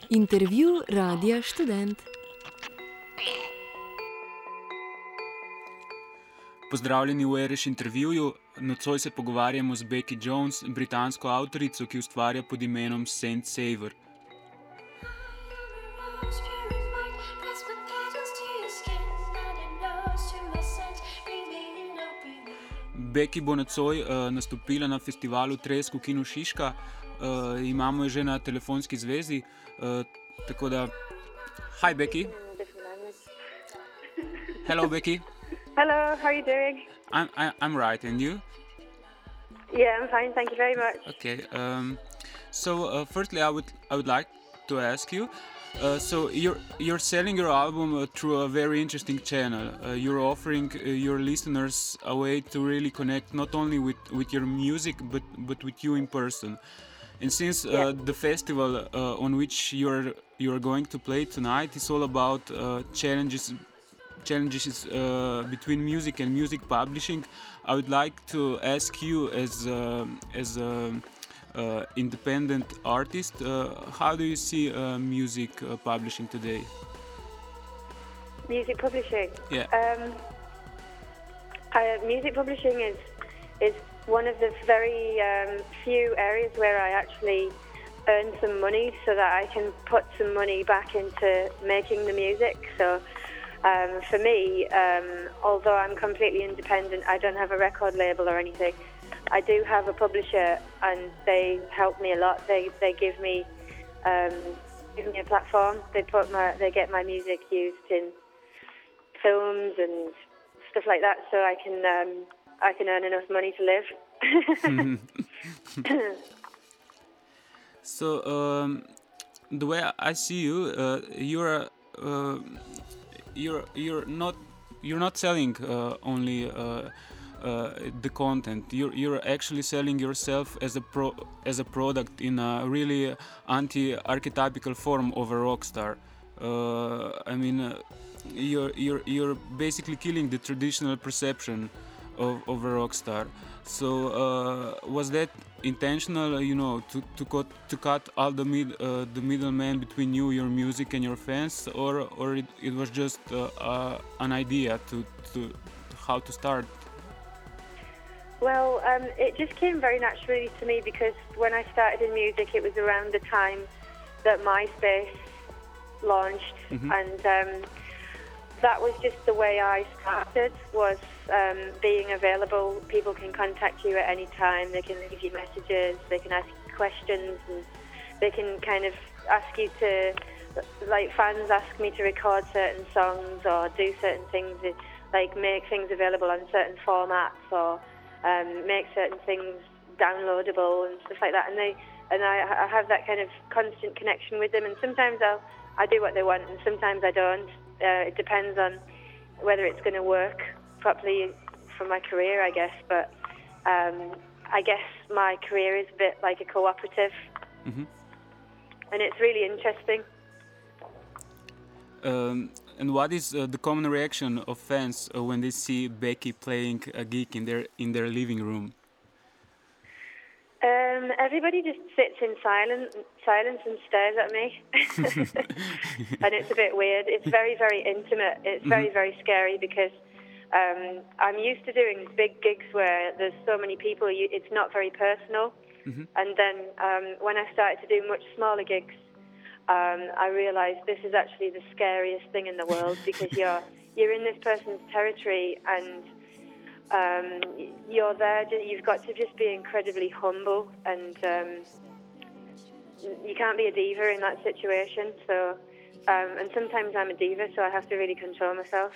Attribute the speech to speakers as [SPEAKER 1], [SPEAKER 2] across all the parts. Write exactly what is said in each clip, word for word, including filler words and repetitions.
[SPEAKER 1] Intervju Radia Študent.
[SPEAKER 2] Pozdravljeni v Ereš intervjuju. Nocoj se pogovarjamo z Becky Jones, britansko avtorico, ki ustvarja pod imenom Saint Saver. Becky bo nocoj uh, nastopila na festivalu Tresk v Kinu Šiška. Uh, imamo jo že na telefonski zvezi. Uh, tako da... Hi, Becky. Hello, Becky.
[SPEAKER 3] Hello, how are you doing?
[SPEAKER 2] I'm, I, I'm right, and you?
[SPEAKER 3] Yeah, I'm fine, thank you very much.
[SPEAKER 2] Okay. Um, so, uh, firstly, I would I would like to ask you. Uh, so you're you're selling your album uh, through a very interesting channel. Uh, you're offering uh, your listeners a way to really connect not only with, with your music but but with you in person. And since uh,
[SPEAKER 3] Yeah.
[SPEAKER 2] the festival uh, on which you're you're going to play tonight is all about uh, challenges challenges uh, between music and music publishing, I would like to ask you as uh, as a uh, independent artist, uh, how do you see uh, music uh, publishing today?
[SPEAKER 3] Music publishing.
[SPEAKER 2] Yeah.
[SPEAKER 3] Um, uh, music publishing is is one of the very um, few areas where I actually earn some money so that I can put some money back into making the music. So um, for me, um, although I'm completely independent, I don't have a record label or anything. I do have a publisher, and they help me a lot. They they give me um, give me a platform. They put my they get my music used in films and stuff like that, so I can um, I can earn enough money to live.
[SPEAKER 2] So um, the way I see you, uh, you're uh, you're you're not you're not selling uh, only uh, uh, the content. You're you're actually selling yourself as a pro as a product in a really anti-archetypical form of a rock star. Uh, I mean, uh, you're you're you're basically killing the traditional perception of, of a rock star. So uh, was that intentional, you know, to to cut to cut all the mid uh, the middleman between you, your music, and your fans, or or it, it was just uh, uh, an idea to to how to start?
[SPEAKER 3] Well, um, it just came very naturally to me because when I started in music, it was around the time that MySpace launched,
[SPEAKER 2] Mm-hmm.
[SPEAKER 3] and um, that was just the way I started, was um, being available. People can contact you at any time. They can leave you messages. They can ask you questions, and they can kind of ask you to, like fans ask me to record certain songs or do certain things, like make things available on certain formats or um, make certain things downloadable and stuff like that. And they and I, I have that kind of constant connection with them. And sometimes I'll I do what they want, and sometimes I don't. Uh, it depends on whether it's going to work properly for my career, I guess. But um, I guess my career is a bit like a cooperative,
[SPEAKER 2] Mm-hmm.
[SPEAKER 3] and it's really interesting.
[SPEAKER 2] Um, and what is uh, the common reaction of fans uh, when they see Becky playing a gig in their in their living room?
[SPEAKER 3] Um, everybody just sits in silence, silence and stares at me, and it's a bit weird. It's very, very intimate. It's very, very scary because um, I'm used to doing big gigs where there's so many people. You, it's not very personal.
[SPEAKER 2] Mm-hmm.
[SPEAKER 3] And then um, when I started to do much smaller gigs, um, I realised this is actually the scariest thing in the world because you're you're in this person's territory and. Um, you're there, you've got to just be incredibly humble, and um, you can't be a diva in that situation. So, um, and sometimes I'm a diva, so I have to really control myself.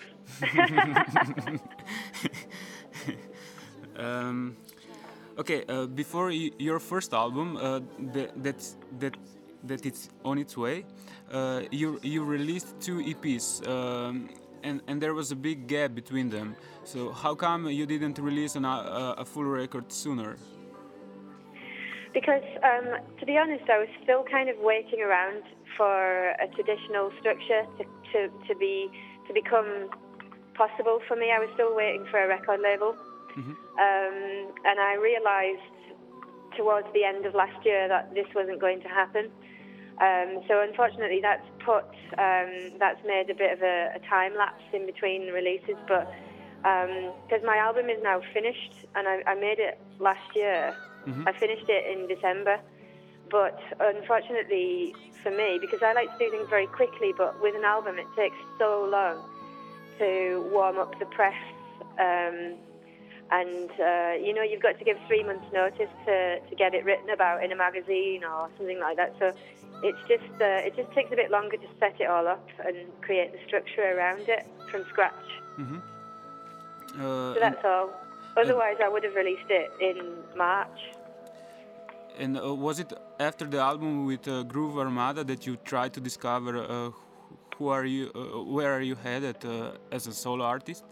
[SPEAKER 2] um, okay, uh, before y your first album, uh, that that's, that that it's on its way, uh, you you released two E Ps. Um, And, and there was a big gap between them. So how come you didn't release an, uh, a full record sooner?
[SPEAKER 3] Because, um, to be honest, I was still kind of waiting around for a traditional structure to, to, to be to become possible for me. I was still waiting for a record label.
[SPEAKER 2] Mm-hmm.
[SPEAKER 3] um, and I realised towards the end of last year that this wasn't going to happen. Um, so unfortunately, that's put um, that's made a bit of a, a time lapse in between releases. But because um, my album is now finished, and I, I made it last year, mm-hmm. I finished it in December. But unfortunately for me, because I like to do things very quickly, but with an album it takes so long to warm up the press, um, and uh, you know, you've got to give three months' notice to, to get it written about in a magazine or something like that. So it's just uh, it just takes a bit longer to set it all up and create the structure around it from scratch.
[SPEAKER 2] Mm-hmm.
[SPEAKER 3] Uh, so that's all. Otherwise, I would have released it in March.
[SPEAKER 2] And uh, was it after the album with uh, Groove Armada that you tried to discover uh, who are you, uh, where are you headed uh, as a solo artist?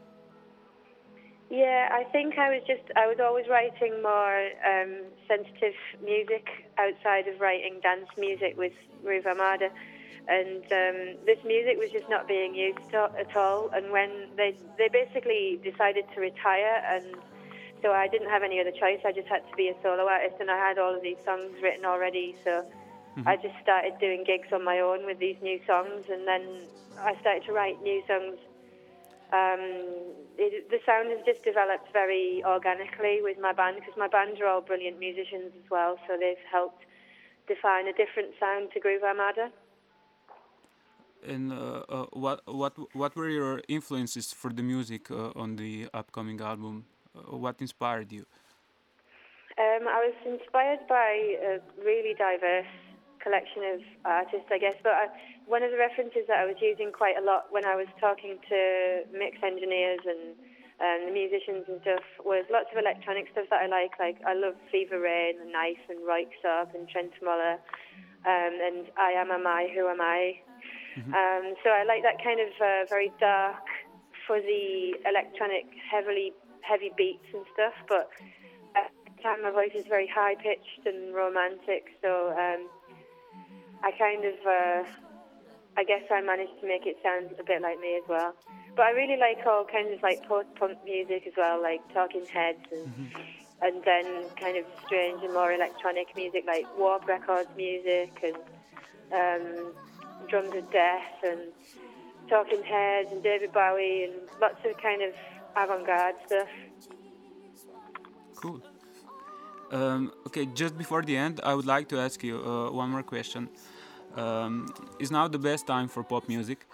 [SPEAKER 3] Yeah, I think I was just, I was always writing more um, sensitive music outside of writing dance music with Groove Armada. And um, this music was just not being used to, at all. And when they, they basically decided to retire, and so I didn't have any other choice. I just had to be a solo artist, and I had all of these songs written already. So mm-hmm. I just started doing gigs on my own with these new songs, and then I started to write new songs. Um, it, the sound has just developed very organically with my band, because my band are all brilliant musicians as well, so they've helped define a different sound to Groove Armada.
[SPEAKER 2] And uh, uh, what what what were your influences for the music uh, on the upcoming album? Uh, what inspired you?
[SPEAKER 3] Um, I was inspired by a really diverse collection of artists, I guess. But I, one of the references that I was using quite a lot when I was talking to mix engineers and um, the musicians and stuff was lots of electronic stuff that I like. Like I love Fever Rain and Knife and Röyksopp and Trent Moller um, and I Am Am I, Who Am I. Mm-hmm. Um, so I like that kind of uh, very dark, fuzzy, electronic, heavily heavy beats and stuff, but at the time my voice is very high-pitched and romantic, so um, I kind of, uh, I guess I managed to make it sound a bit like me as well. But I really like all kinds of like post-punk music as well, like Talking Heads, and, mm-hmm. and then kind of strange and more electronic music like Warp Records music, and um, Drums of Death, and Talking Heads, and David Bowie, and lots of kind of avant-garde stuff.
[SPEAKER 2] Cool. Um, okay, just before the end, I would like to ask you uh, one more question. Um, is now the best time for pop music?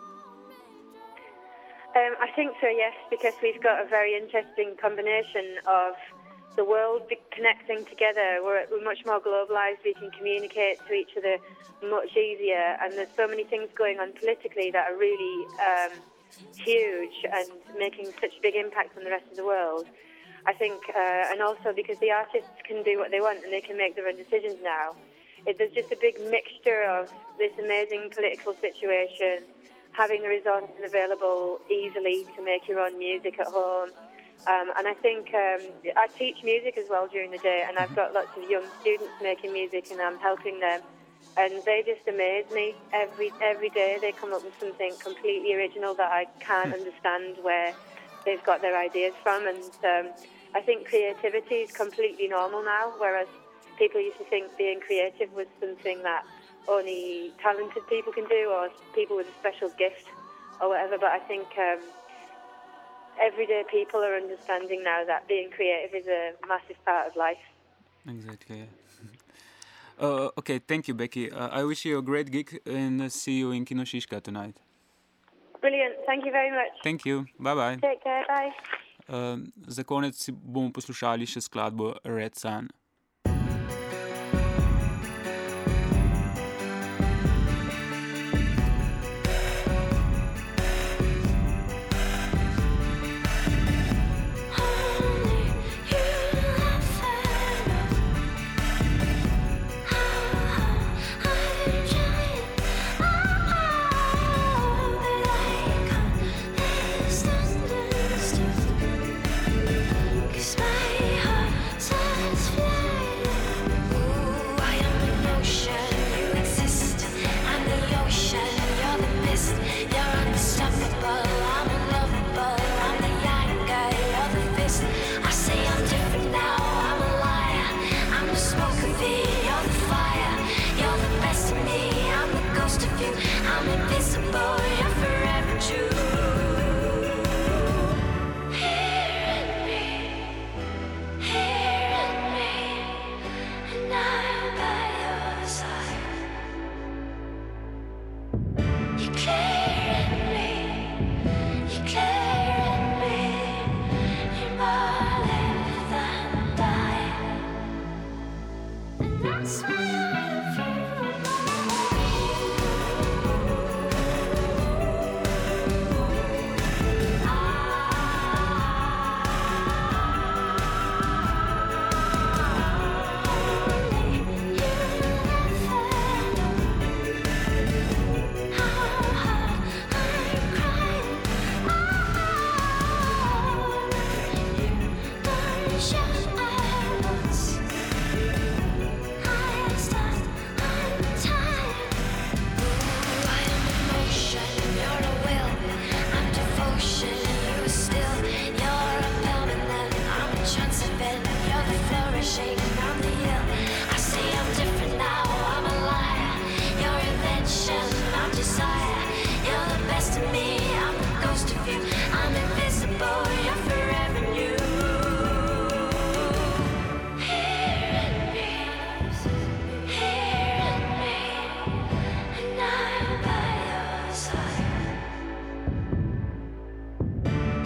[SPEAKER 3] Um, I think so, yes, because we've got a very interesting combination of the world connecting together. We're, we're much more globalized. We can communicate to each other much easier, and there's so many things going on politically that are really um, huge and making such a big impact on the rest of the world. I think, uh, and also because the artists can do what they want and they can make their own decisions now. It, there's just a big mixture of this amazing political situation, having the resources available easily to make your own music at home. Um, and I think um, I teach music as well during the day, and I've got lots of young students making music, and I'm helping them. And they just amaze me every every day. They come up with something completely original that I can't understand where they've got their ideas from. And um, I think creativity is completely normal now, whereas people used to think being creative was something that only talented people can do, or people with a special gift or whatever. But I think um, everyday people are understanding now that being creative is a massive part of life.
[SPEAKER 2] Exactly. Yeah. Uh, okay, thank you, Becky. Uh, I wish you a great gig and uh, see you in Kino Šiška tonight.
[SPEAKER 3] Brilliant. Thank you very much.
[SPEAKER 2] Thank you. Bye bye.
[SPEAKER 3] Take care. Bye.
[SPEAKER 2] Uh, za konec si bomo poslušali še skladbo Red Sun.
[SPEAKER 4] Cause my heart says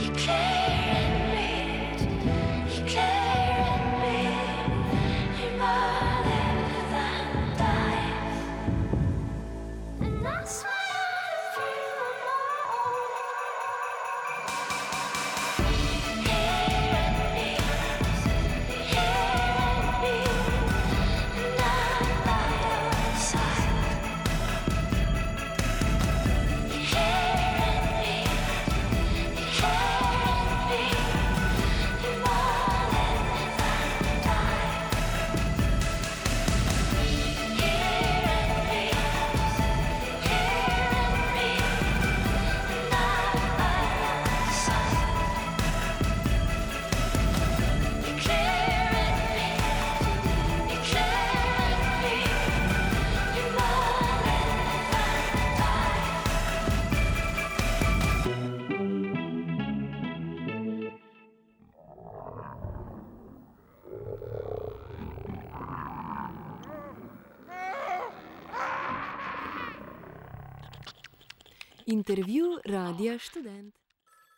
[SPEAKER 1] Intervju Radia Študent.